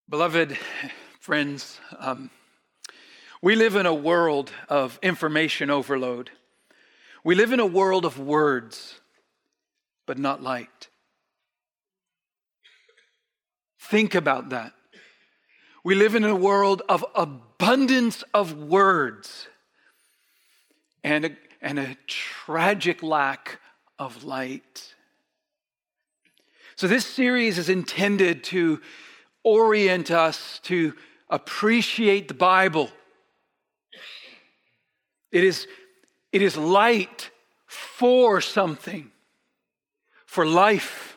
Beloved friends, we live in a world of information overload. We live in a world of words, but not light. Think about that. We live in a world of abundance of words and a tragic lack of light. So this series is intended to orient us to appreciate the Bible. It is light for something, for life.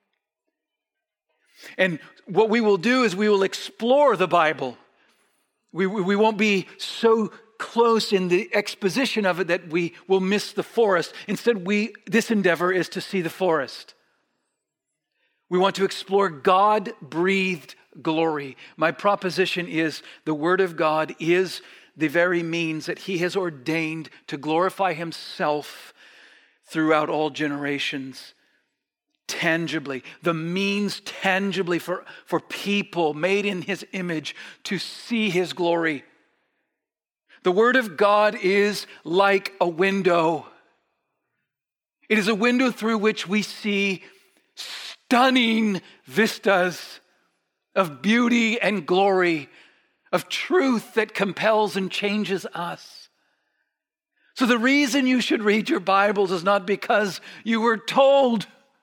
And what we will do is we will explore the Bible. We won't be so close in the exposition of it that we will miss the forest. Instead, this endeavor is to see the forest. We want to explore God-breathed glory. My proposition is the Word of God is the very means that He has ordained to glorify Himself throughout all generations. Tangibly, the means tangibly for people made in His image to see His glory. The Word of God is like a window. It is a window through which we see stunning vistas of beauty and glory, of truth that compels and changes us. So the reason you should read your Bibles is not because you were told.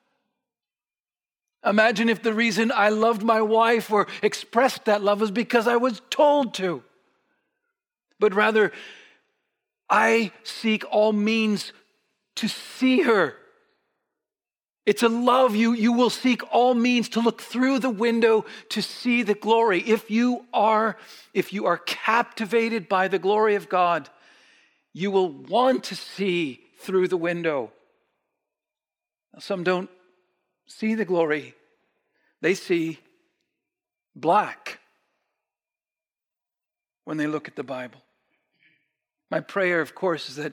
Imagine if the reason I loved my wife or expressed that love was because I was told to. But rather, I seek all means to see her. It's a love you will seek all means to look through the window to see the glory. If you are captivated by the glory of God, you will want to see through the window. Now, some don't see the glory. They see black when they look at the Bible. My prayer, of course, is that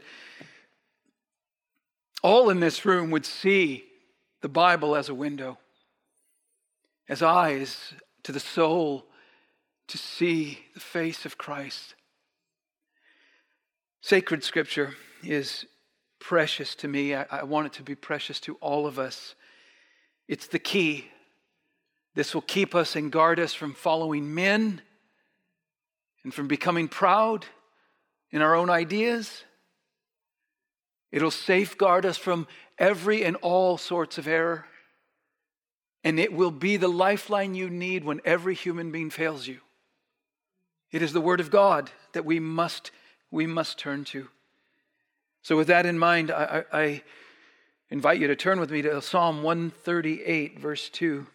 all in this room would see the Bible as a window, as eyes to the soul to see the face of Christ. Sacred Scripture is precious to me. I want it to be precious to all of us. It's the key. This will keep us and guard us from following men and from becoming proud in our own ideas. It'll safeguard us from every and all sorts of error. And it will be the lifeline you need when every human being fails you. It is the Word of God that we must turn to. So with that in mind, I invite you to turn with me to Psalm 138, verse 2.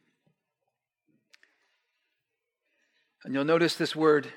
And you'll notice this word.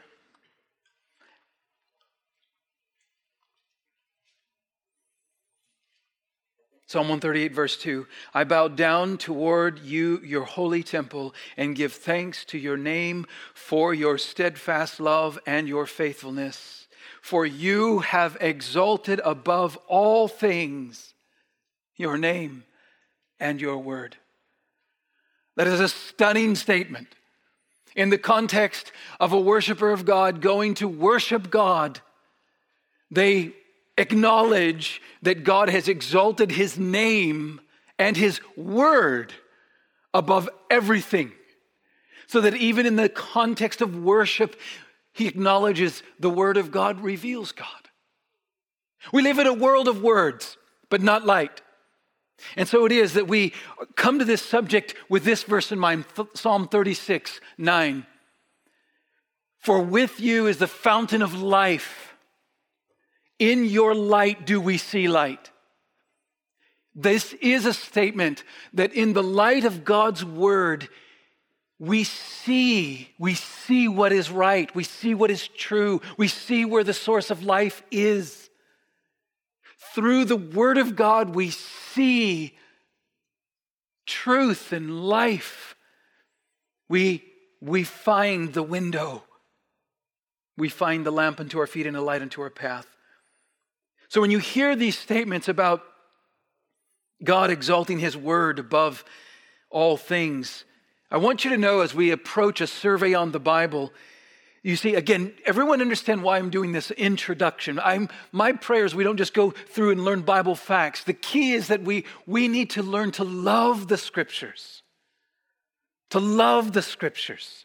Psalm 138, verse 2. I bow down toward you, your holy temple, and give thanks to your name for your steadfast love and your faithfulness. For you have exalted above all things your name and your word. That is a stunning statement. In the context of a worshiper of God going to worship God, they acknowledge that God has exalted His name and His word above everything. So that even in the context of worship, he acknowledges the word of God reveals God. We live in a world of words, but not light. And so it is that we come to this subject with this verse in mind, Psalm 36, 9. For with you is the fountain of life. In your light do we see light. This is a statement that in the light of God's word, we see what is right. We see what is true. We see where the source of life is. Through the word of God, we see truth and life. We find the window. We find the lamp unto our feet and a light unto our path. So when you hear these statements about God exalting His word above all things, I want you to know as we approach a survey on the Bible, you see, again, everyone understand why I'm doing this introduction. My prayer is we don't just go through and learn Bible facts. The key is that we need to learn to love the Scriptures. To love the Scriptures.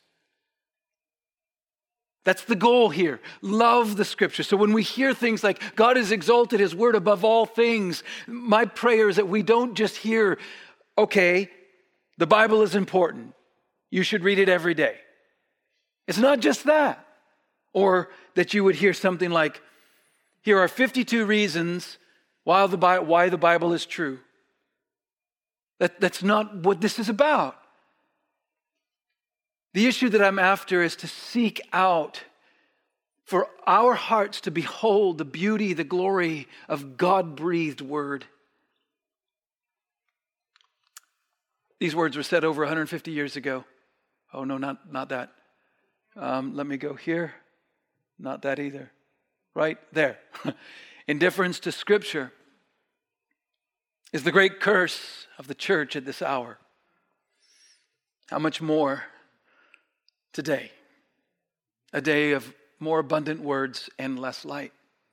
That's the goal here. Love the Scriptures. So when we hear things like God has exalted His word above all things, my prayer is that we don't just hear, okay, the Bible is important. You should read it every day. It's not just that. Or that you would hear something like, here are 52 reasons why the Bible is true. That's not what this is about. The issue that I'm after is to seek out for our hearts to behold the beauty, the glory of God-breathed word. These words were said over 150 years ago. Oh, no, not that. Let me go here. Not that either. Right there. Indifference to Scripture is the great curse of the church at this hour. How much more today? A day of more abundant words and less light.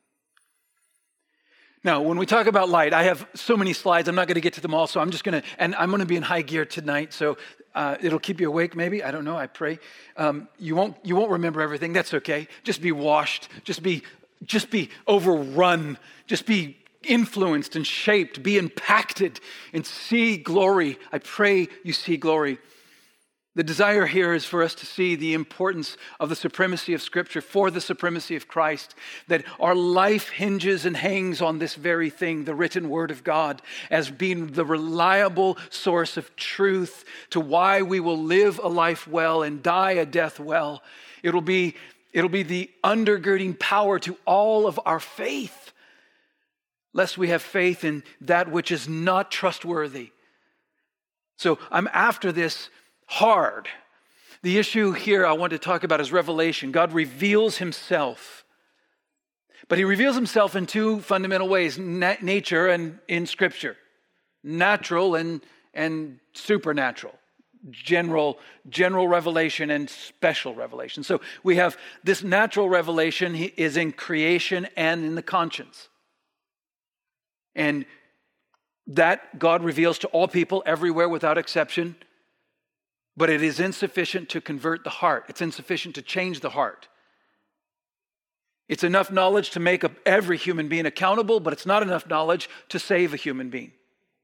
Now, when we talk about light, I have so many slides. I'm not going to get to them all, so I'm going to be in high gear tonight, so it'll keep you awake maybe. I don't know, I pray. You won't remember everything. That's okay. Just be washed. Just be overrun. Just be influenced and shaped. Be impacted and see glory. I pray you see glory. The desire here is for us to see the importance of the supremacy of Scripture for the supremacy of Christ, that our life hinges and hangs on this very thing, the written Word of God, as being the reliable source of truth to why we will live a life well and die a death well. It'll be the undergirding power to all of our faith, lest we have faith in that which is not trustworthy. So I'm after this hard. The issue here I want to talk about is revelation. God reveals Himself. But He reveals Himself in two fundamental ways, nature and in Scripture. Natural and supernatural. General revelation and special revelation. So we have this natural revelation is in creation and in the conscience. And that God reveals to all people everywhere without exception. But it is insufficient to convert the heart. It's insufficient to change the heart. It's enough knowledge to make every human being accountable, but it's not enough knowledge to save a human being.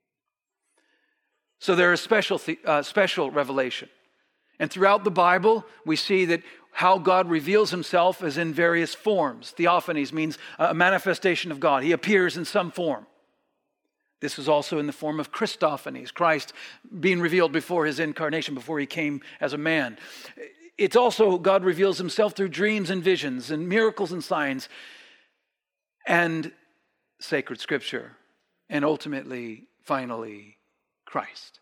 So there is special revelation. And throughout the Bible, we see that how God reveals Himself is in various forms. Theophanies means a manifestation of God. He appears in some form. This is also in the form of Christophanies, Christ being revealed before His incarnation, before He came as a man. It's also God reveals Himself through dreams and visions and miracles and signs and sacred Scripture and ultimately, finally, Christ.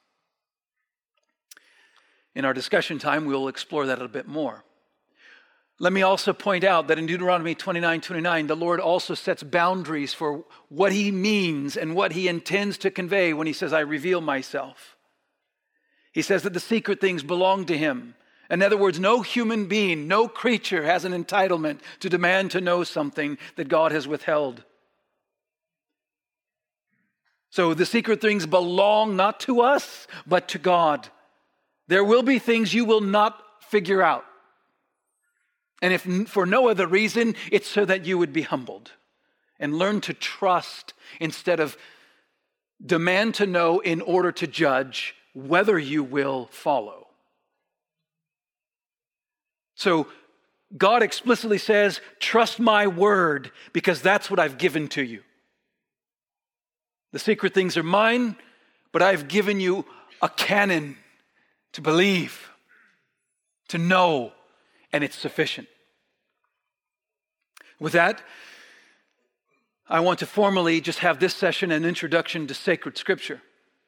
In our discussion time, we'll explore that a bit more. Let me also point out that in Deuteronomy 29:29, the Lord also sets boundaries for what He means and what He intends to convey when He says, I reveal myself. He says that the secret things belong to Him. In other words, no human being, no creature has an entitlement to demand to know something that God has withheld. So the secret things belong not to us, but to God. There will be things you will not figure out. And if for no other reason, it's so that you would be humbled and learn to trust instead of demand to know in order to judge whether you will follow. So God explicitly says, trust my word because that's what I've given to you. The secret things are mine, but I've given you a canon to believe, to know, and it's sufficient. With that, I want to formally just have this session an introduction to sacred Scripture.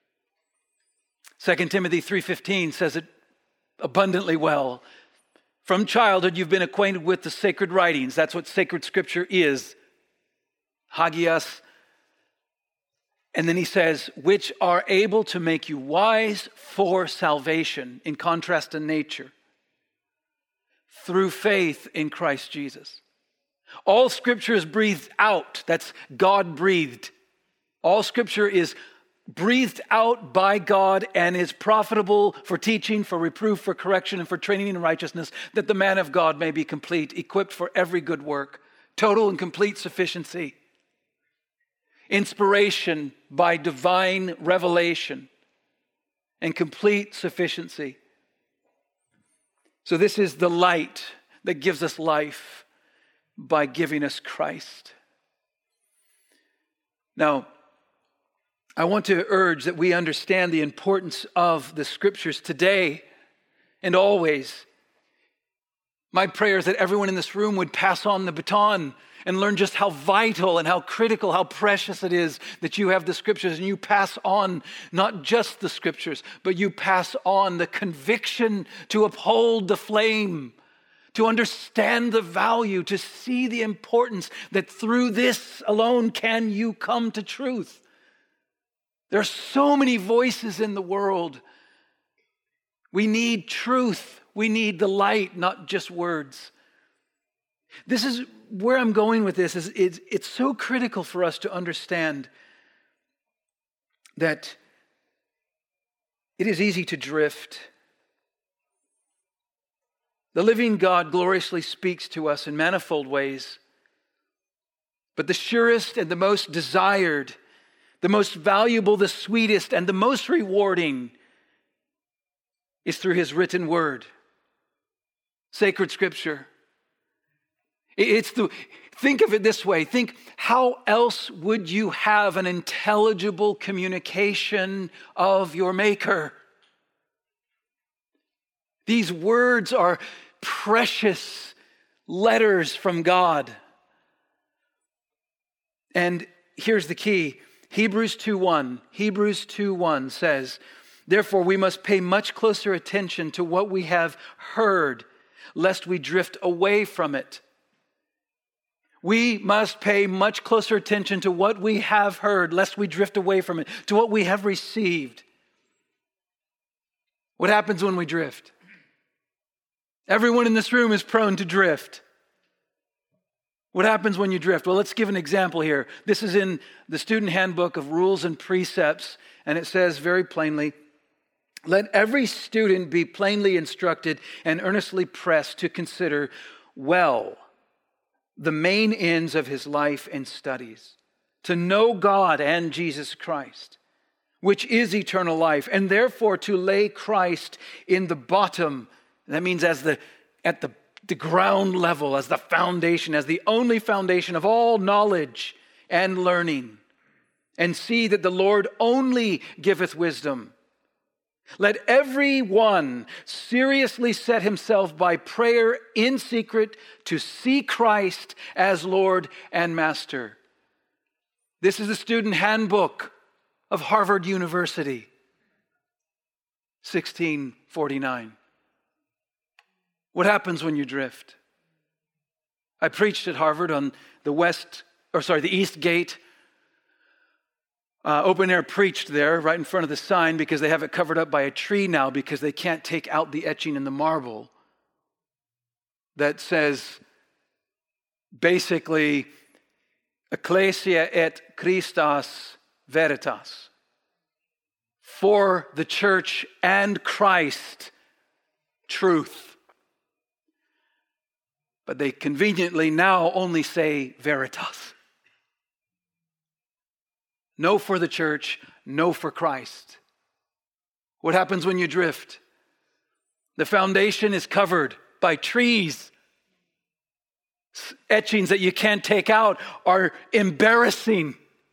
2 Timothy 3:15 says it abundantly well. From childhood, you've been acquainted with the sacred writings. That's what sacred Scripture is. Hagios. And then he says, which are able to make you wise for salvation, in contrast to nature, through faith in Christ Jesus. All Scripture is breathed out. That's God breathed. All Scripture is breathed out by God and is profitable for teaching, for reproof, for correction, and for training in righteousness, that the man of God may be complete, equipped for every good work, total and complete sufficiency. Inspiration by divine revelation and complete sufficiency. So this is the light that gives us life by giving us Christ. Now, I want to urge that we understand the importance of the Scriptures today and always. My prayer is that everyone in this room would pass on the baton and learn just how vital and how critical, how precious it is that you have the Scriptures, and you pass on not just the Scriptures, but you pass on the conviction to uphold the flame, to understand the value, to see the importance that through this alone can you come to truth. There are so many voices in the world. We need truth. We need the light, not just words. This is where I'm going with this. It's so critical for us to understand that it is easy to drift. The living God gloriously speaks to us in manifold ways, but the surest and the most desired, the most valuable, the sweetest, and the most rewarding is through His written word, sacred Scripture. Think of it this way. Think, how else would you have an intelligible communication of your Maker? These words are precious letters from God. And here's the key. Hebrews 2:1 says, therefore we must pay much closer attention to what we have heard, lest we drift away from it. We must pay much closer attention to what we have heard, lest we drift away from it, to what we have received. What happens when we drift? Everyone in this room is prone to drift. What happens when you drift? Well, let's give an example here. This is in the student handbook of rules and precepts, and it says very plainly, let every student be plainly instructed and earnestly pressed to consider well the main ends of his life and studies, to know God and Jesus Christ, which is eternal life, and therefore to lay Christ in the bottom. That means at the ground level, as the foundation, as the only foundation of all knowledge and learning, and see that the Lord only giveth wisdom. Let every one seriously set himself by prayer in secret to see Christ as Lord and Master. This is the student handbook of Harvard University, 1649. What happens when you drift? I preached at Harvard on the East Gate. Open air preached there right in front of the sign because they have it covered up by a tree now because they can't take out the etching in the marble that says basically Ecclesia et Christus Veritas. For the church and Christ, truth. But they conveniently now only say Veritas. No for the church, no for Christ. What happens when you drift? The foundation is covered by trees. Etchings that you can't take out are embarrassing.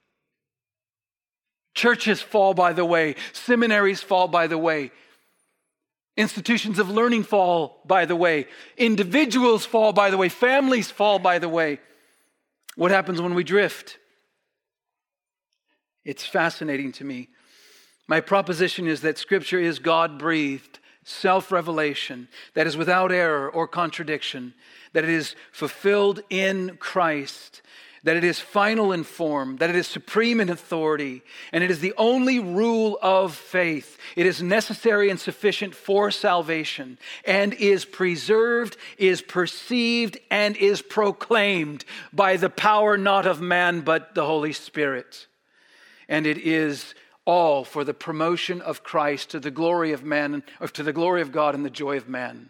Churches fall by the way. Seminaries fall by the way. Institutions of learning fall by the way. Individuals fall by the way. Families fall by the way. What happens when we drift? It's fascinating to me. My proposition is that Scripture is God-breathed, self-revelation, that is without error or contradiction, that it is fulfilled in Christ, that it is final in form, that it is supreme in authority, and it is the only rule of faith. It is necessary and sufficient for salvation, and is preserved, is perceived, and is proclaimed by the power not of man, but the Holy Spirit. And it is all for the promotion of Christ to the glory of man, or to the glory of God and the joy of man.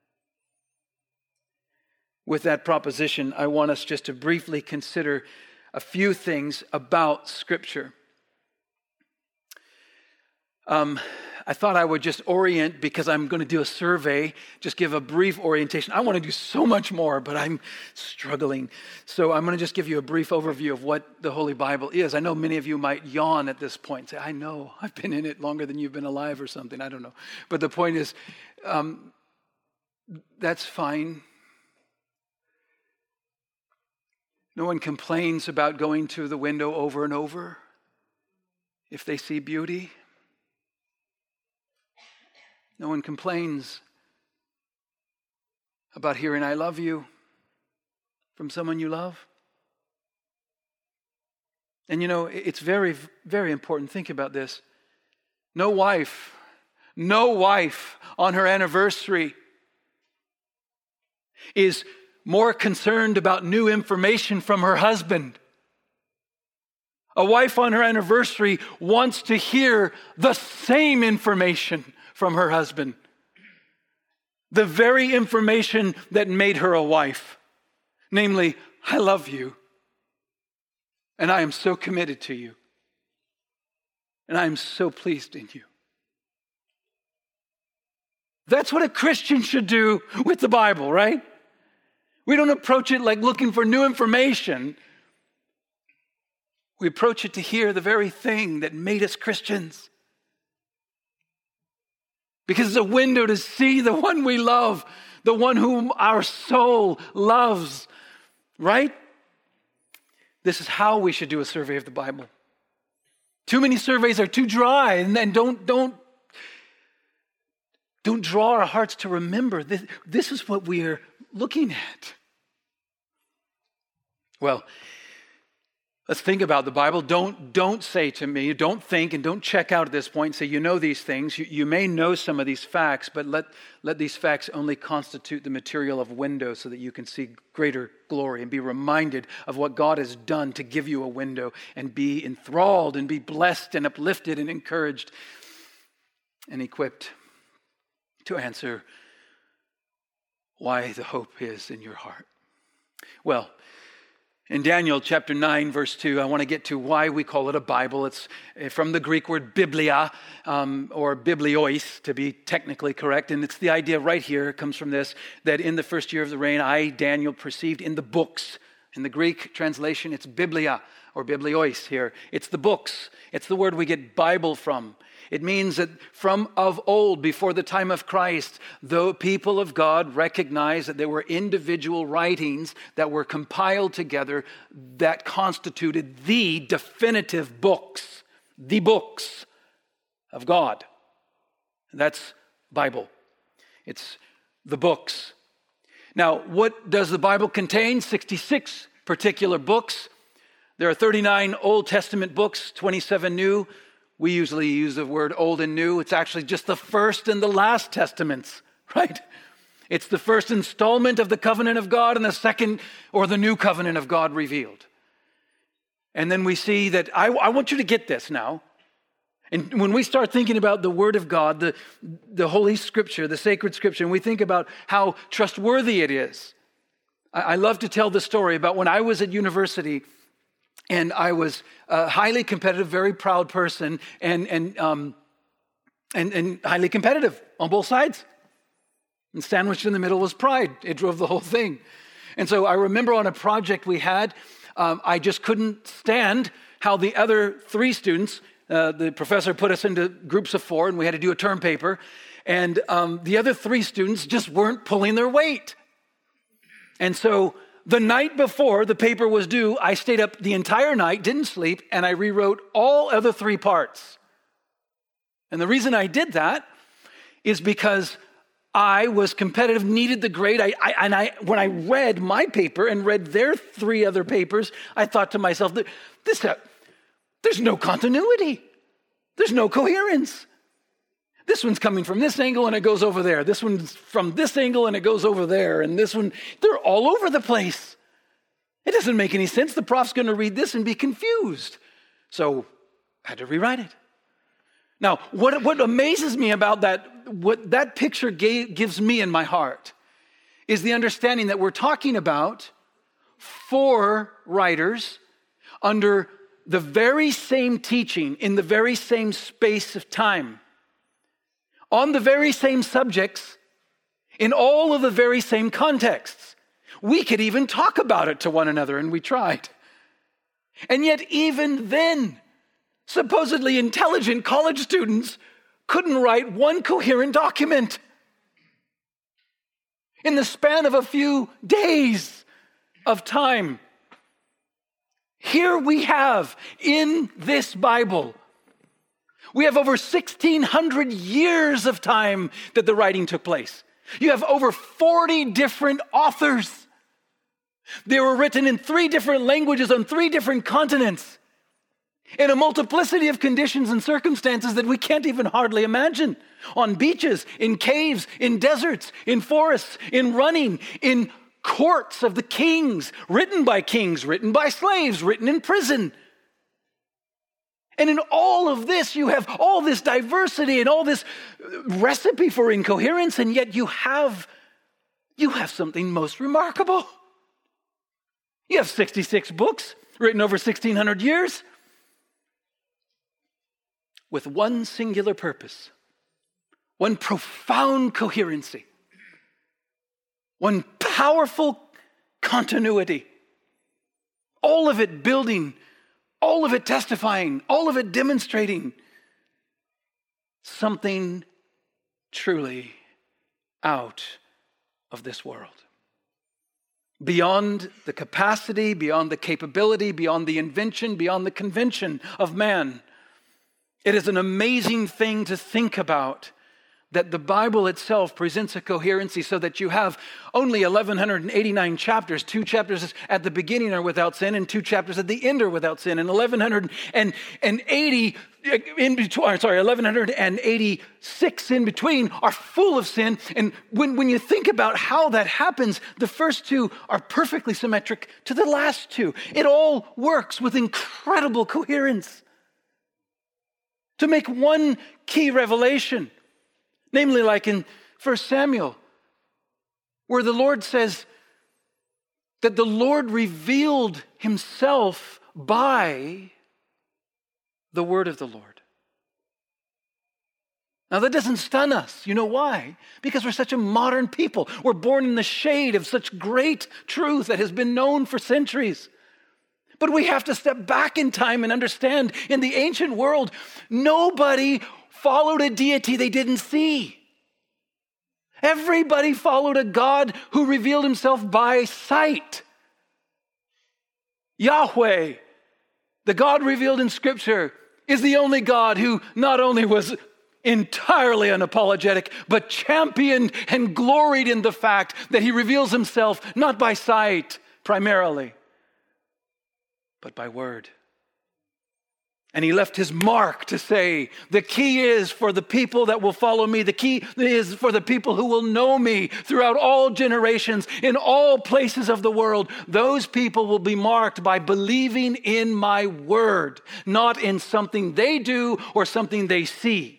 With that proposition, I want us just to briefly consider a few things about Scripture. I thought I would just orient, because I'm going to do a survey, just give a brief orientation. I want to do so much more, but I'm struggling. So I'm going to just give you a brief overview of what the Holy Bible is. I know many of you might yawn at this point and say, I know, I've been in it longer than you've been alive or something. I don't know. But the point is, that's fine. No one complains about going to the window over and over if they see beauty. No one complains about hearing "I love you" from someone you love. And you know, it's very, very important. Think about this. No wife on her anniversary is more concerned about new information from her husband. A wife on her anniversary wants to hear the same information from her husband. The very information that made her a wife. Namely, I love you. And I am so committed to you. And I am so pleased in you. That's what a Christian should do with the Bible, right? We don't approach it like looking for new information. We approach it to hear the very thing that made us Christians. Because it's a window to see the one we love, the one whom our soul loves, right? This is how we should do a survey of the Bible. Too many surveys are too dry, and then don't draw our hearts to remember this is what we are looking at. Well, let's think about the Bible. Don't say to me, don't think and don't check out at this point and say, you know these things. You may know some of these facts, but let these facts only constitute the material of window so that you can see greater glory and be reminded of what God has done to give you a window and be enthralled and be blessed and uplifted and encouraged and equipped to answer why the hope is in your heart. Well, in Daniel chapter 9, verse 2, I want to get to why we call it a Bible. It's from the Greek word biblia, or bibliois, to be technically correct. And it's the idea right here, it comes from this, that in the first year of the reign, I, Daniel, perceived in the books. In the Greek translation, it's biblia, or bibliois here. It's the books. It's the word we get Bible from. It means that from of old, before the time of Christ, the people of God recognized that there were individual writings that were compiled together that constituted the definitive books, the books of God. That's Bible. It's the books. Now, what does the Bible contain? 66 particular books. There are 39 Old Testament books, 27 New. We usually use the word old and new. It's actually just the first and the last testaments, right? It's the first installment of the covenant of God and the second or the new covenant of God revealed. And then we see that, I want you to get this now. And when we start thinking about the Word of God, the Holy Scripture, the sacred Scripture, and we think about how trustworthy it is. I love to tell the story about when I was at university. And I was a highly competitive, very proud person, and highly competitive on both sides. And sandwiched in the middle was pride. It drove the whole thing. And so I remember on a project we had, I just couldn't stand how the other three students, the professor put us into groups of 4, and we had to do a term paper. And the other 3 students just weren't pulling their weight. And so the night before the paper was due, I stayed up the entire night, didn't sleep, and I rewrote all other 3 parts. And the reason I did that is because I was competitive, needed the grade. When I read my paper and read their 3 other papers, I thought to myself, there's no continuity. There's no coherence. This one's coming from this angle and it goes over there. This one's from this angle and it goes over there. And this one, they're all over the place. It doesn't make any sense. The prof's going to read this and be confused. So I had to rewrite it. Now, what amazes me about that, what that picture gives me in my heart, is the understanding that we're talking about 4 writers under the very same teaching in the very same space of time, on the very same subjects, in all of the very same contexts. We could even talk about it to one another, and we tried. And yet even then, supposedly intelligent college students couldn't write one coherent document. In the span of a few days of time, here we have in this Bible, we have over 1,600 years of time that the writing took place. You have over 40 different authors. They were written in 3 different languages on 3 different continents, in a multiplicity of conditions and circumstances that we can't even hardly imagine. On beaches, in caves, in deserts, in forests, in running, in courts of the kings, written by slaves, written in prison. And in all of this, you have all this diversity and all this recipe for incoherence, and yet you have something most remarkable. You have 66 books written over 1,600 years with one singular purpose, one profound coherency, one powerful continuity, all of it building, all of it testifying, all of it demonstrating something truly out of this world. Beyond the capacity, beyond the capability, beyond the invention, beyond the convention of man. It is an amazing thing to think about that the Bible itself presents a coherency so that you have only 1,189 chapters. 2 chapters at the beginning are without sin, and 2 chapters at the end are without sin. And 1,180 in between, 1,186 in between are full of sin. And when you think about how that happens, the first 2 are perfectly symmetric to the last 2. It all works with incredible coherence to make one key revelation. Namely, like in 1 Samuel, where the Lord says that the Lord revealed himself by the word of the Lord. Now that doesn't stun us. You know why? Because we're such a modern people. We're born in the shade of such great truth that has been known for centuries. But we have to step back in time and understand, in the ancient world, nobody followed a deity they didn't see. Everybody followed a God who revealed himself by sight. Yahweh, the God revealed in Scripture, is the only God who not only was entirely unapologetic, but championed and gloried in the fact that he reveals himself not by sight primarily, but by word. And he left his mark to say, the key is for the people that will follow me. The key is for the people who will know me throughout all generations, in all places of the world. Those people will be marked by believing in my word, not in something they do or something they see.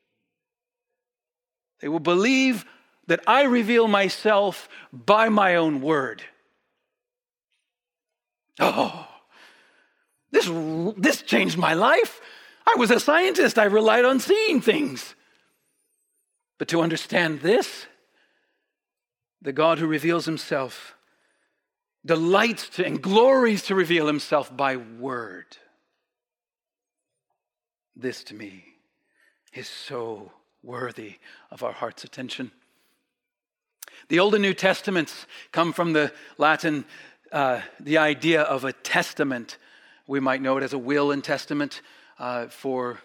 They will believe that I reveal myself by my own word. Oh, this changed my life. I was a scientist. I relied on seeing things. But to understand this, the God who reveals himself delights to and glories to reveal himself by word. This to me is so worthy of our heart's attention. The Old and New Testaments come from the Latin, the idea of a testament. We might know it as a will and testament for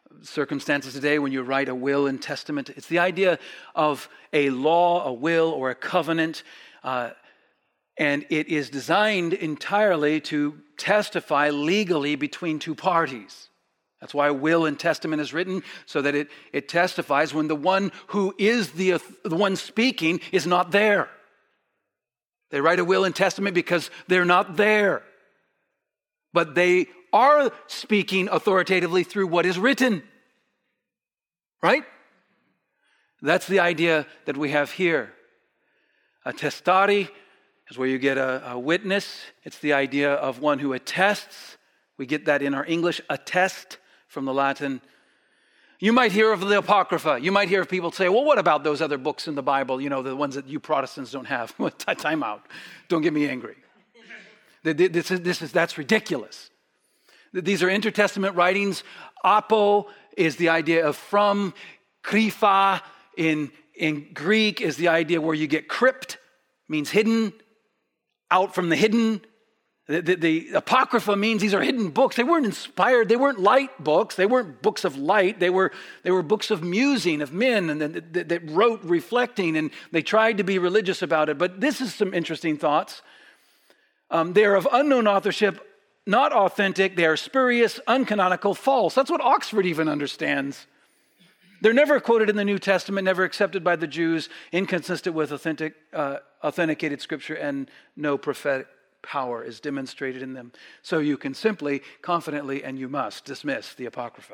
circumstances today when you write a will and testament. It's the idea of a law, a will, or a covenant, and it is designed entirely to testify legally between two parties. That's why a will and testament is written, so that it testifies when the one who is the one speaking is not there. They write a will and testament because they're not there. But they are speaking authoritatively through what is written. Right? That's the idea that we have here. A testari is where you get a witness. It's the idea of one who attests. We get that in our English, attest, from the Latin. You might hear of the Apocrypha. You might hear of people say, well, what about those other books in the Bible, the ones that you Protestants don't have? Time out. Don't get me angry. That's ridiculous. These are intertestament writings. Apo is the idea of from. Krypha in Greek is the idea where you get crypt, means hidden, out from the hidden. The Apocrypha means these are hidden books. They weren't inspired. They weren't light books. They weren't books of light. They were books of musing, of men, and that wrote reflecting, and they tried to be religious about it. But this is some interesting thoughts. They are of unknown authorship, not authentic. They are spurious, uncanonical, false. That's what Oxford even understands. They're never quoted in the New Testament, never accepted by the Jews, inconsistent with authenticated Scripture, and no prophetic power is demonstrated in them. So you can simply, confidently, and you must dismiss the Apocrypha.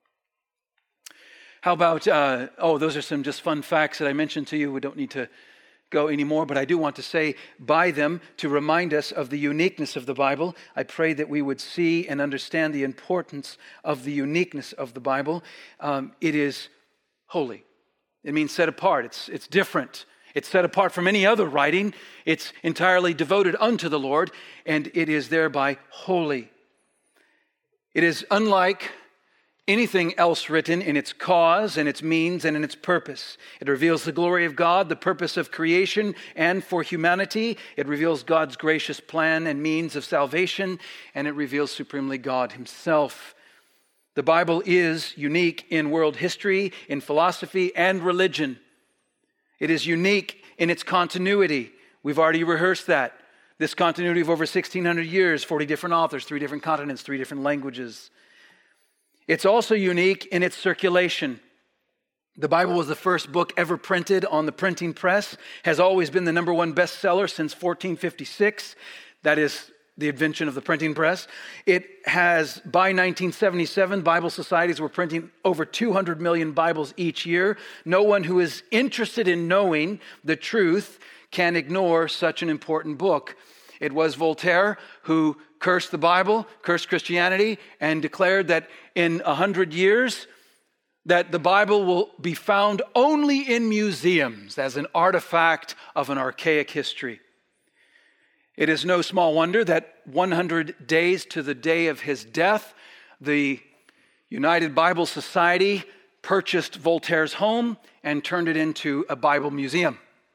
How about, those are some just fun facts that I mentioned to you. We don't need to go anymore, but I do want to say by them to remind us of the uniqueness of the Bible. I pray that we would see and understand the importance of the uniqueness of the Bible. It is holy. It means set apart. It's different. It's set apart from any other writing. It's entirely devoted unto the Lord, and it is thereby holy. It is unlike anything else written in its cause and its means and in its purpose. It reveals the glory of God, the purpose of creation and for humanity. It reveals God's gracious plan and means of salvation, and it reveals supremely God himself. The Bible is unique in world history, in philosophy, and religion. It is unique in its continuity. We've already rehearsed that. This continuity of over 1,600 years, 40 different authors, 3 different continents, 3 different languages. It's also unique in its circulation. The Bible was the first book ever printed on the printing press, has always been the number 1 bestseller since 1456. That is the invention of the printing press. It has, by 1977, Bible societies were printing over 200 million Bibles each year. No one who is interested in knowing the truth can ignore such an important book. It was Voltaire who cursed the Bible, cursed Christianity, and declared that in 100 years that the Bible will be found only in museums as an artifact of an archaic history. It is no small wonder that 100 days to the day of his death, the United Bible Society purchased Voltaire's home and turned it into a Bible museum.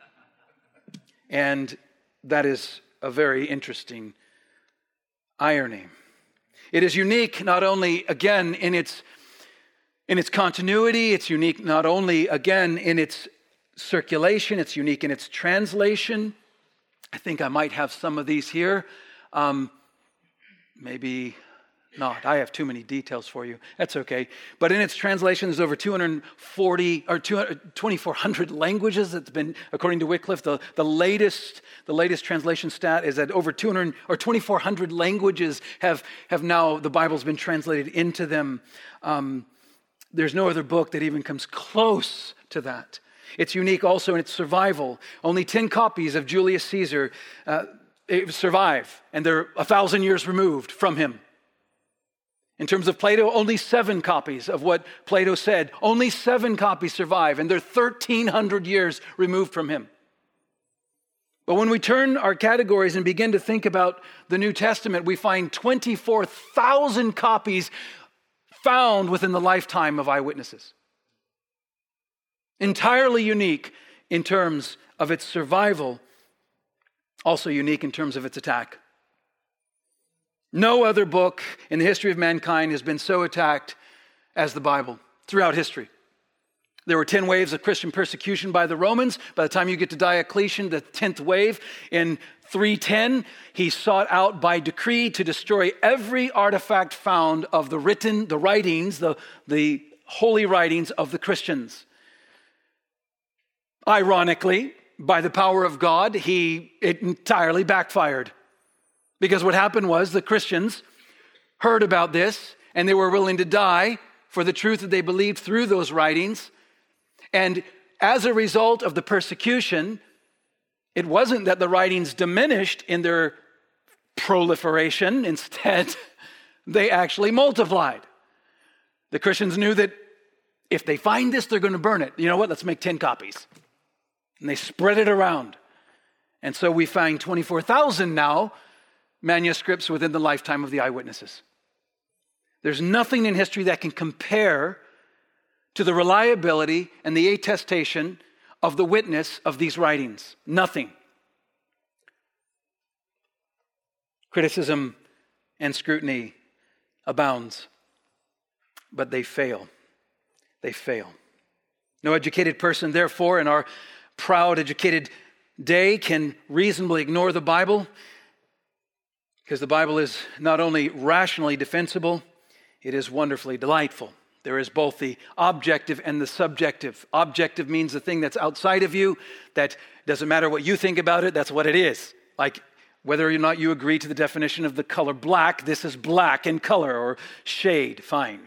And that is a very interesting irony. It is unique not only, again, in its continuity, it's unique not only, again, in its circulation, it's unique in its translation. I think I might have some of these here. Maybe not. I have too many details for you. That's okay. But in its translation, there's over 240 or 2,400 languages. It's been, according to Wycliffe, the latest translation stat is that over 200 or 2,400 languages have now, the Bible's been translated into them. There's no other book that even comes close to that. It's unique also in its survival. Only 10 copies of Julius Caesar survive, and they're 1,000 years removed from him. In terms of Plato, only 7 copies of what Plato said. Only 7 copies survive, and they're 1,300 years removed from him. But when we turn our categories and begin to think about the New Testament, we find 24,000 copies found within the lifetime of eyewitnesses. Entirely unique in terms of its survival, also unique in terms of its attack. No other book in the history of mankind has been so attacked as the Bible throughout history. There were 10 waves of Christian persecution by the Romans. By the time you get to Diocletian, the 10th wave, in 310, he sought out by decree to destroy every artifact found of the writings, the holy writings of the Christians. Ironically, by the power of God, it entirely backfired. Because what happened was the Christians heard about this and they were willing to die for the truth that they believed through those writings. And as a result of the persecution, it wasn't that the writings diminished in their proliferation. Instead, they actually multiplied. The Christians knew that if they find this, they're going to burn it. You know what? Let's make 10 copies. And they spread it around. And so we find 24,000 now manuscripts within the lifetime of the eyewitnesses. There's nothing in history that can compare to the reliability and the attestation of the witness of these writings. Nothing. Criticism and scrutiny abounds, but they fail. They fail. No educated person, therefore, in our proud, educated day can reasonably ignore the Bible, because the Bible is not only rationally defensible, it is wonderfully delightful. There is both the objective and the subjective. Objective means the thing that's outside of you, that doesn't matter what you think about it, that's what it is. Like whether or not you agree to the definition of the color black, this is black in color or shade, fine.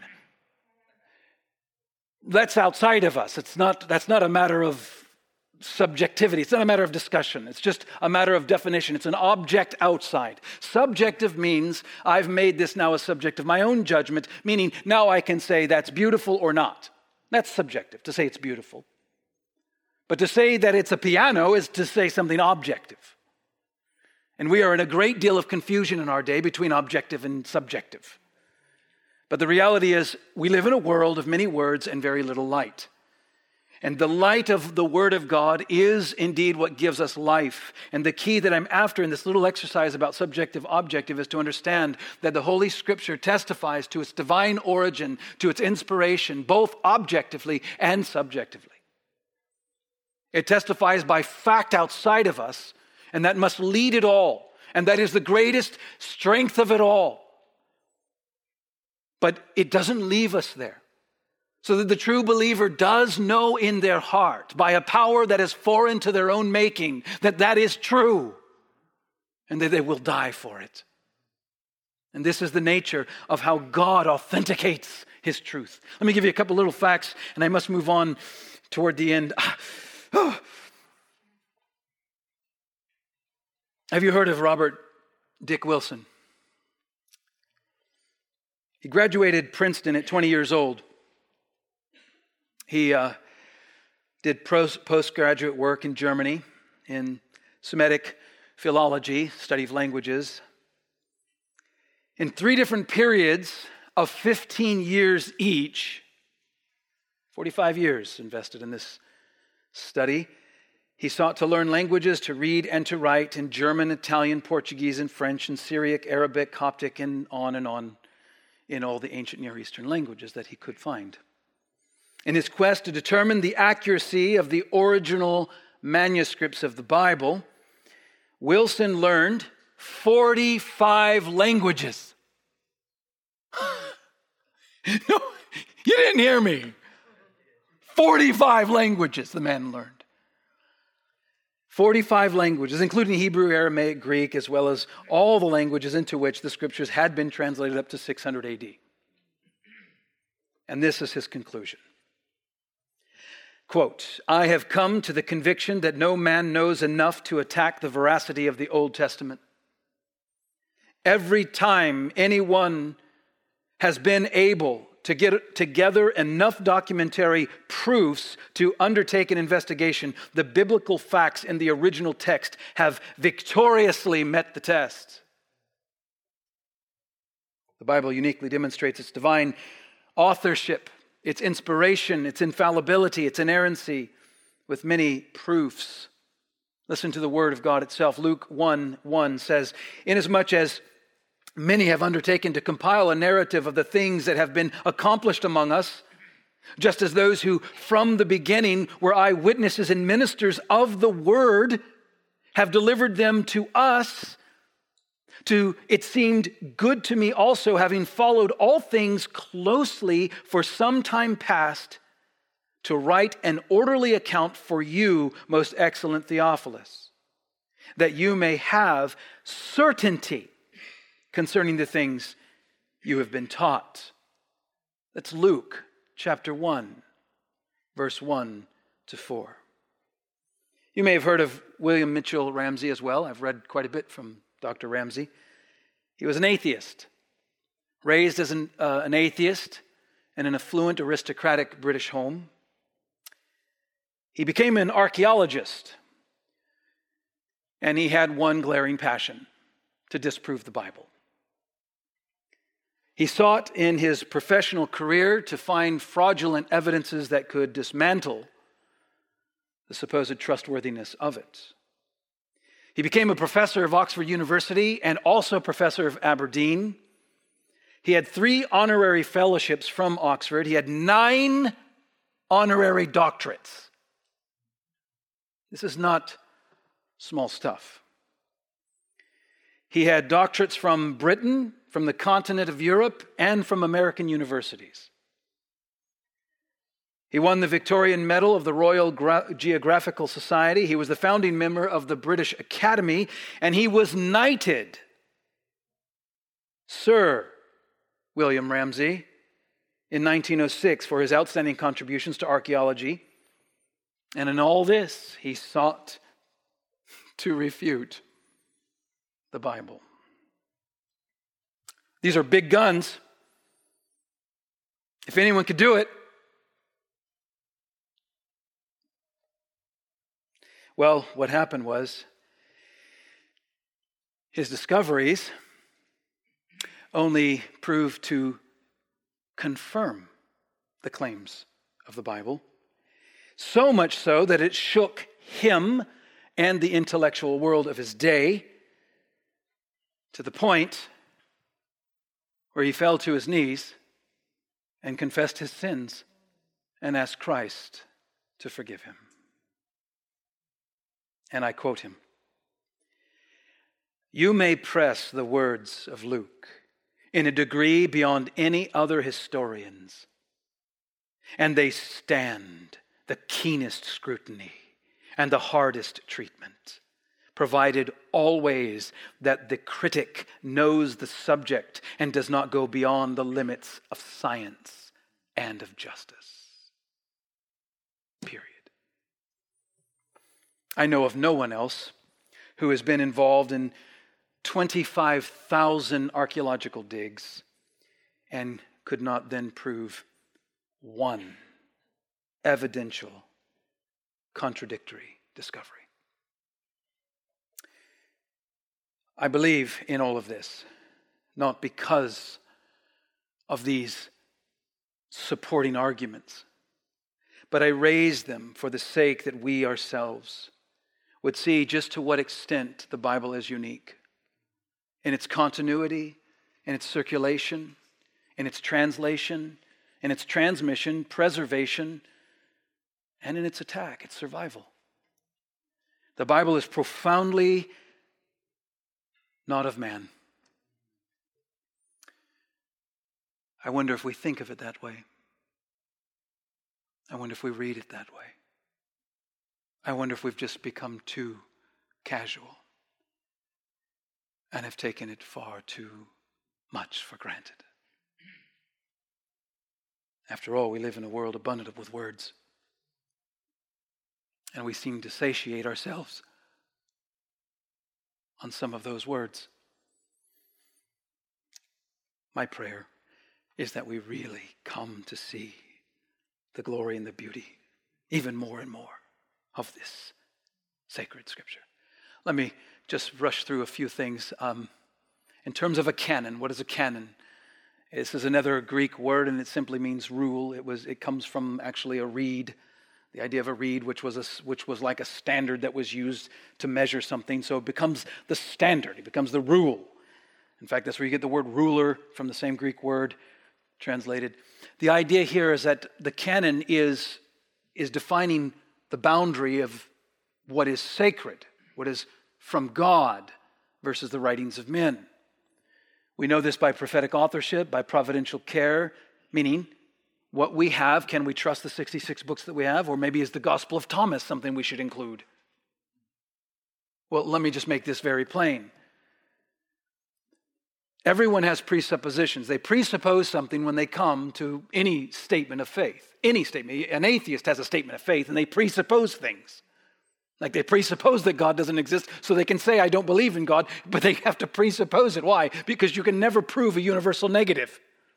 That's outside of us. That's not a matter of subjectivity. It's not a matter of discussion. It's just a matter of definition. It's an object outside. Subjective means I've made this now a subject of my own judgment, meaning now I can say that's beautiful or not. That's subjective, to say it's beautiful. But to say that it's a piano is to say something objective. And we are in a great deal of confusion in our day between objective and subjective. But the reality is we live in a world of many words and very little light. And the light of the Word of God is indeed what gives us life. And the key that I'm after in this little exercise about subjective, objective is to understand that the Holy Scripture testifies to its divine origin, to its inspiration, both objectively and subjectively. It testifies by fact outside of us, and that must lead it all. And that is the greatest strength of it all. But it doesn't leave us there. So that the true believer does know in their heart, by a power that is foreign to their own making, that that is true, and that they will die for it. And this is the nature of how God authenticates His truth. Let me give you a couple little facts, and I must move on toward the end. Have you heard of Robert Dick Wilson? He graduated Princeton at 20 years old. He did postgraduate work in Germany in Semitic philology, study of languages. In 3 different periods of 15 years each, 45 years invested in this study, he sought to learn languages, to read and to write in German, Italian, Portuguese, and French, and Syriac, Arabic, Coptic, and on in all the ancient Near Eastern languages that he could find. In his quest to determine the accuracy of the original manuscripts of the Bible, Wilson learned 45 languages. No, you didn't hear me. 45 languages the man learned. 45 languages, including Hebrew, Aramaic, Greek, as well as all the languages into which the scriptures had been translated up to 600 AD. And this is his conclusion. Quote, I have come to the conviction that no man knows enough to attack the veracity of the Old Testament. Every time anyone has been able to get together enough documentary proofs to undertake an investigation, the biblical facts in the original text have victoriously met the test. The Bible uniquely demonstrates its divine authorship, its inspiration, its infallibility, its inerrancy, with many proofs. Listen to the word of God itself. Luke 1:1 says, inasmuch as Many have undertaken to compile a narrative of the things that have been accomplished among us, just as those who from the beginning were eyewitnesses and ministers of the word have delivered them to us. It seemed good to me also, having followed all things closely for some time past, to write an orderly account for you, most excellent Theophilus, that you may have certainty concerning the things you have been taught. That's Luke chapter 1, verse 1 to 4. You may have heard of William Mitchell Ramsey as well. I've read quite a bit from Dr. Ramsey. He was an atheist, raised as an atheist in an affluent aristocratic British home. He became an archaeologist, and he had one glaring passion: to disprove the Bible. He sought in his professional career to find fraudulent evidences that could dismantle the supposed trustworthiness of it. He became a professor of Oxford University and also professor of Aberdeen. He had 3 honorary fellowships from Oxford. He had 9 honorary doctorates. This is not small stuff. He had doctorates from Britain, from the continent of Europe, and from American universities. He won the Victorian Medal of the Royal Geographical Society. He was the founding member of the British Academy, and he was knighted Sir William Ramsay in 1906 for his outstanding contributions to archaeology. And in all this, he sought to refute the Bible. These are big guns. If anyone could do it, well, what happened was his discoveries only proved to confirm the claims of the Bible, so much so that it shook him and the intellectual world of his day to the point where he fell to his knees and confessed his sins and asked Christ to forgive him. And I quote him, "You may press the words of Luke in a degree beyond any other historians, and they stand the keenest scrutiny and the hardest treatment, provided always that the critic knows the subject and does not go beyond the limits of science and of justice." Period. I know of no one else who has been involved in 25,000 archaeological digs and could not then prove one evidential contradictory discovery. I believe in all of this, not because of these supporting arguments, but I raise them for the sake that we ourselves would see just to what extent the Bible is unique in its continuity, in its circulation, in its translation, in its transmission, preservation, and in its attack, its survival. The Bible is profoundly not of man. I wonder if we think of it that way. I wonder if we read it that way. I wonder if we've just become too casual and have taken it far too much for granted. After all, we live in a world abundant with words, and we seem to satiate ourselves on some of those words. My prayer is that we really come to see the glory and the beauty even more and more of this sacred scripture. Let me just rush through a few things. In terms of a canon, what is a canon? This is another Greek word, and it simply means rule. It comes from actually a reed, the idea of a reed, which was like a standard that was used to measure something. So it becomes the standard. It becomes the rule. In fact, that's where you get the word ruler from the same Greek word translated. The idea here is that the canon is defining the boundary of what is sacred, what is from God versus the writings of men. We know this by prophetic authorship, by providential care, meaning what we have, can we trust the 66 books that we have? Or maybe is the Gospel of Thomas something we should include? Well, let me just make this very plain. Everyone has presuppositions. They presuppose something when they come to any statement of faith. Any statement. An atheist has a statement of faith and they presuppose things. Like they presuppose that God doesn't exist so they can say, I don't believe in God, but they have to presuppose it. Why? Because you can never prove a universal negative.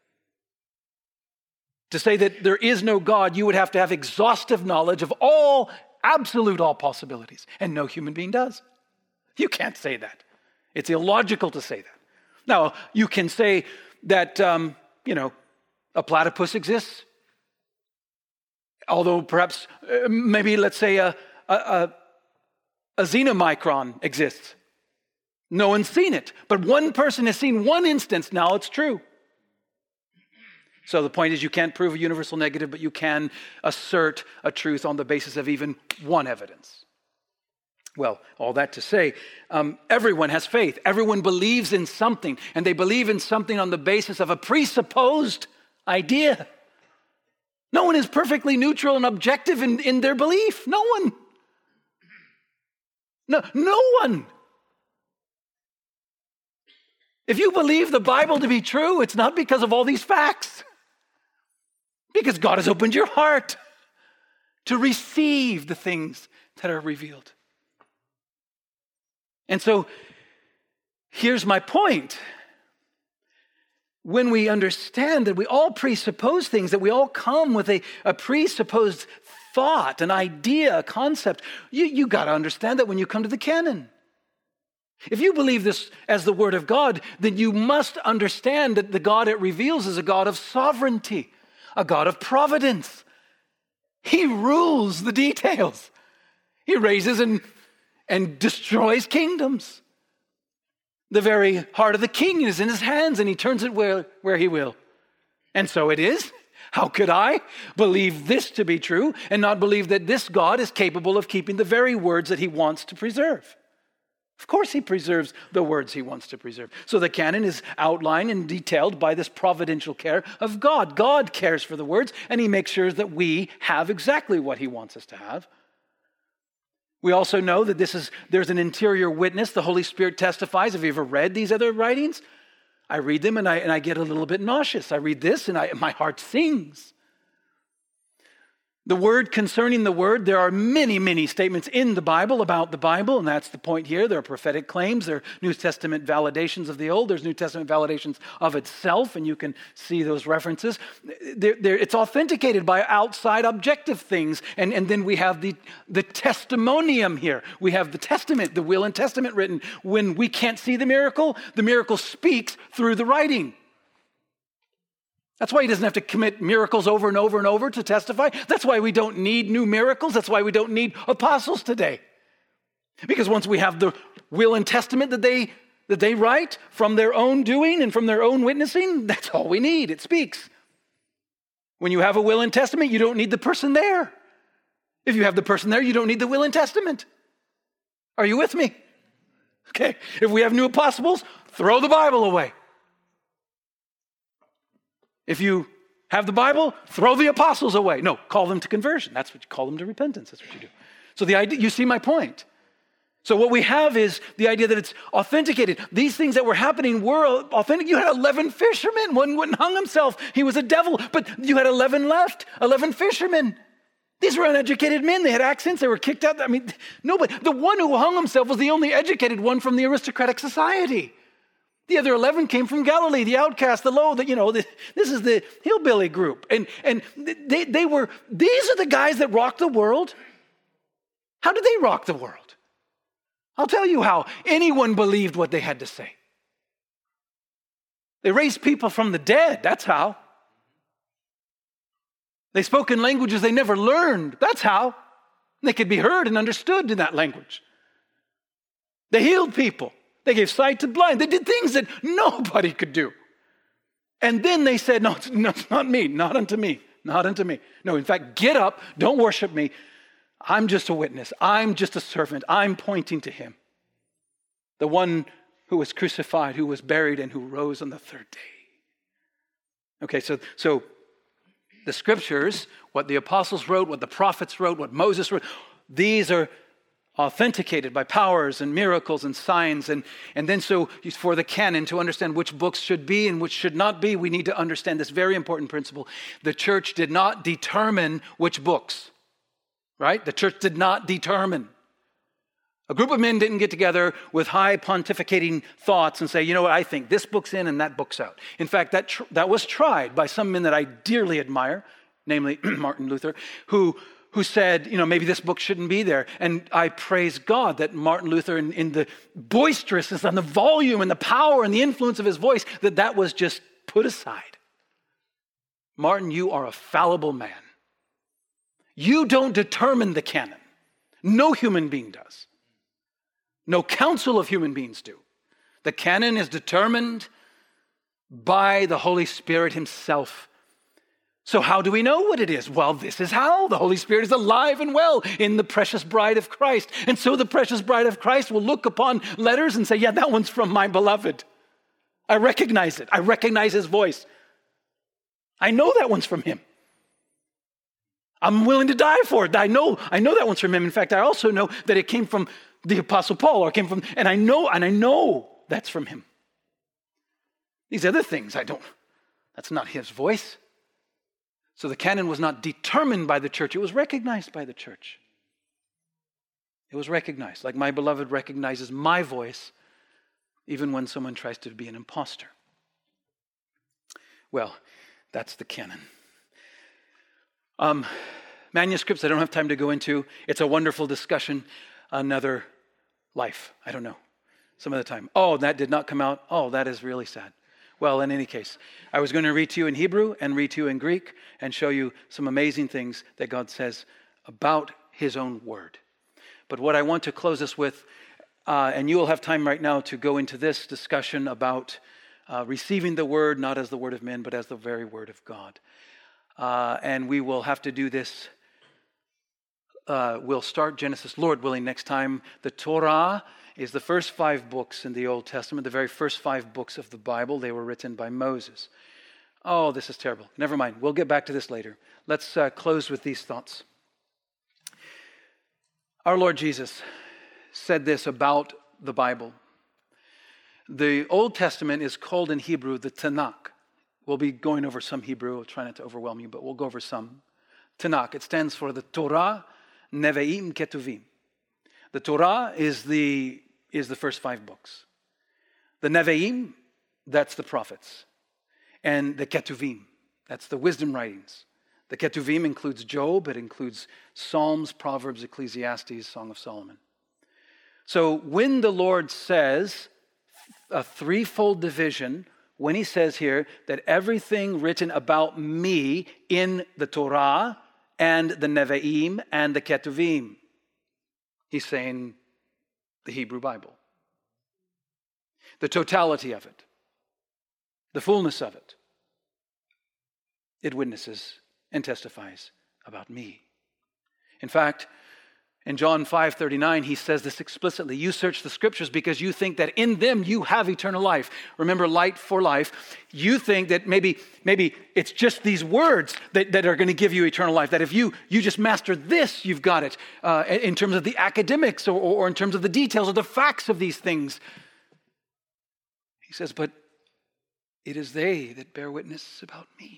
To say that there is no God, you would have to have exhaustive knowledge of all possibilities. And no human being does. You can't say that. It's illogical to say that. Now, you can say that, a platypus exists. Although perhaps, maybe let's say a xenomicron exists. No one's seen it. But one person has seen one instance. Now it's true. So the point is you can't prove a universal negative, but you can assert a truth on the basis of even one evidence. Well, all that to say, everyone has faith. Everyone believes in something, and they believe in something on the basis of a presupposed idea. No one is perfectly neutral and objective in their belief. No one. No one. If you believe the Bible to be true, it's not because of all these facts. Because God has opened your heart to receive the things that are revealed. And so, here's my point. When we understand that we all presuppose things, that we all come with a presupposed thought, an idea, a concept, you got to understand that when you come to the canon. If you believe this as the Word of God, then you must understand that the God it reveals is a God of sovereignty, a God of providence. He rules the details. He raises and destroys kingdoms. The very heart of the king is in his hands, and he turns it where he will. And so it is. How could I believe this to be true and not believe that this God is capable of keeping the very words that he wants to preserve? Of course he preserves the words he wants to preserve. So the canon is outlined and detailed by this providential care of God. God cares for the words, and he makes sure that we have exactly what he wants us to have. We also know that there's an interior witness. The Holy Spirit testifies. Have you ever read these other writings? I read them and I get a little bit nauseous. I read this and my heart sings. The word concerning the word, there are many, many statements in the Bible about the Bible, and that's the point here. There are prophetic claims. There are New Testament validations of the Old. There's New Testament validations of itself, and you can see those references. It's authenticated by outside objective things, and then we have the testimonium here. We have the testament, the will and testament written. When we can't see the miracle speaks through the writing. That's why he doesn't have to commit miracles over and over and over to testify. That's why we don't need new miracles. That's why we don't need apostles today. Because once we have the will and testament that they write from their own doing and from their own witnessing, that's all we need. It speaks. When you have a will and testament, you don't need the person there. If you have the person there, you don't need the will and testament. Are you with me? Okay. If we have new apostles, throw the Bible away. If you have the Bible, throw the apostles away. No, call them to conversion. That's what you call them, to repentance. That's what you do. So the idea, you see my point. So what we have is the idea that it's authenticated. These things that were happening were authentic. You had 11 fishermen. One wouldn't hung himself. He was a devil. But you had 11 left, 11 fishermen. These were uneducated men. They had accents. They were kicked out. I mean, nobody. The one who hung himself was the only educated one from the aristocratic society. The other 11 came from Galilee, the outcast, the low, this is the hillbilly group. And these are the guys that rocked the world. How did they rock the world? I'll tell you how. Anyone believed what they had to say. They raised people from the dead. That's how. They spoke in languages they never learned. That's how. They could be heard and understood in that language. They healed people. They gave sight to the blind. They did things that nobody could do. And then they said, no, it's not me, not unto me, not unto me. No, in fact, get up, don't worship me. I'm just a witness. I'm just a servant. I'm pointing to him. The one who was crucified, who was buried, and who rose on the third day. Okay, so the scriptures, what the apostles wrote, what the prophets wrote, what Moses wrote, these are authenticated by powers and miracles and signs. And then so for the canon, to understand which books should be and which should not be, we need to understand this very important principle. The church did not determine which books, right? The church did not determine. A group of men didn't get together with high pontificating thoughts and say, you know what, I think this book's in and that book's out. In fact, that was tried by some men that I dearly admire, namely Martin Luther, who said, you know, maybe this book shouldn't be there. And I praise God that Martin Luther, in the boisterousness and the volume and the power and the influence of his voice, that was just put aside. Martin, you are a fallible man. You don't determine the canon. No human being does. No council of human beings do. The canon is determined by the Holy Spirit himself. So how do we know what it is? Well, this is how. The Holy Spirit is alive and well in the precious bride of Christ. And so the precious bride of Christ will look upon letters and say, yeah, that one's from my beloved. I recognize it. I recognize his voice. I know that one's from him. I'm willing to die for it. I know that one's from him. In fact, I also know that it came from the Apostle Paul, or came from, and I know that's from him. These other things, that's not his voice. So the canon was not determined by the church, it was recognized by the church. It was recognized, like my beloved recognizes my voice, even when someone tries to be an imposter. Well, that's the canon. Manuscripts, I don't have time to go into. It's a wonderful discussion. Another life. I don't know. Some of the time. Oh, that did not come out. Oh, that is really sad. Well, in any case, I was going to read to you in Hebrew and read to you in Greek and show you some amazing things that God says about his own word. But what I want to close this with, and you will have time right now to go into this discussion about receiving the word, not as the word of men, but as the very word of God. And we will have to do this. We'll start Genesis, Lord willing, next time. The Torah is the first 5 books in the Old Testament, the very first 5 books of the Bible. They were written by Moses. Oh, this is terrible. Never mind. We'll get back to this later. Let's close with these thoughts. Our Lord Jesus said this about the Bible. The Old Testament is called in Hebrew the Tanakh. We'll be going over some Hebrew. I'll try not to overwhelm you, but we'll go over some. Tanakh. It stands for the Torah, Nevi'im, Ketuvim. The Torah is the first 5 books. The Nevi'im, that's the prophets. And the Ketuvim, that's the wisdom writings. The Ketuvim includes Job, it includes Psalms, Proverbs, Ecclesiastes, Song of Solomon. So when the Lord says a threefold division, when he says here that everything written about me in the Torah and the Nevi'im and the Ketuvim, he's saying the Hebrew Bible. The totality of it. The fullness of it. It witnesses and testifies about me. In fact, in John 5:39, he says this explicitly. You search the scriptures because you think that in them you have eternal life. Remember, light for life. You think that maybe it's just these words that are going to give you eternal life. That if you just master this, you've got it. In terms of the academics or in terms of the details or the facts of these things. He says, but it is they that bear witness about me.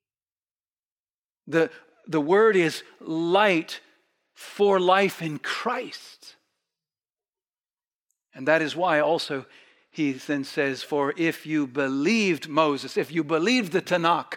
The word is light for life in Christ. And that is why also he then says, for if you believed Moses, if you believed the Tanakh,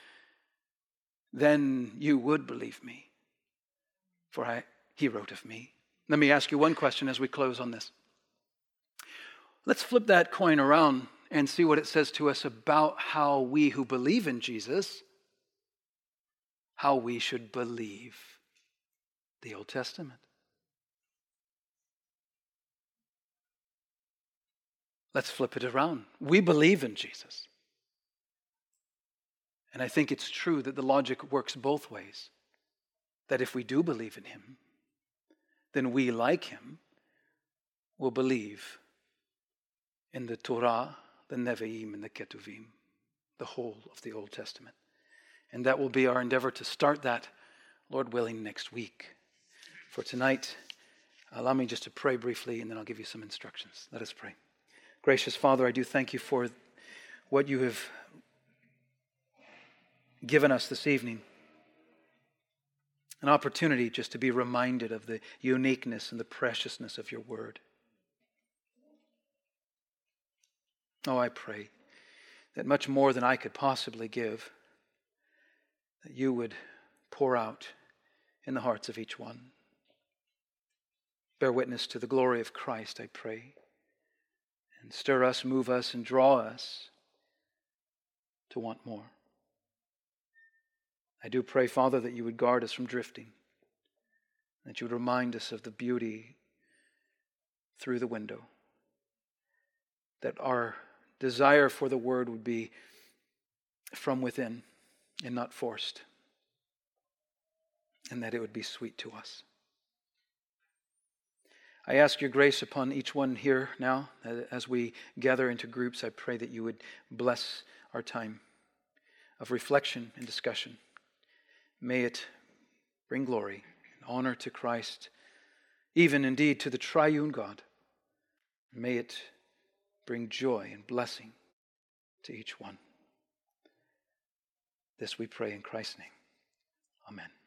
then you would believe me. For he wrote of me. Let me ask you one question as we close on this. Let's flip that coin around and see what it says to us about how we who believe in Jesus, how we should believe the Old Testament. Let's flip it around. We believe in Jesus. And I think it's true that the logic works both ways. That if we do believe in him, then we, like him, will believe in the Torah, the Nevi'im, and the Ketuvim, the whole of the Old Testament. And that will be our endeavor to start that, Lord willing, next week. For tonight, allow me just to pray briefly, and then I'll give you some instructions. Let us pray. Gracious Father, I do thank you for what you have given us this evening. An opportunity just to be reminded of the uniqueness and the preciousness of your word. Oh, I pray that much more than I could possibly give, that you would pour out in the hearts of each one. Bear witness to the glory of Christ, I pray. And stir us, move us, and draw us to want more. I do pray, Father, that you would guard us from drifting, that you would remind us of the beauty through the window, that our desire for the word would be from within and not forced, and that it would be sweet to us. I ask your grace upon each one here now. As we gather into groups, I pray that you would bless our time of reflection and discussion. May it bring glory and honor to Christ, even indeed to the triune God. May it bring joy and blessing to each one. This we pray in Christ's name. Amen.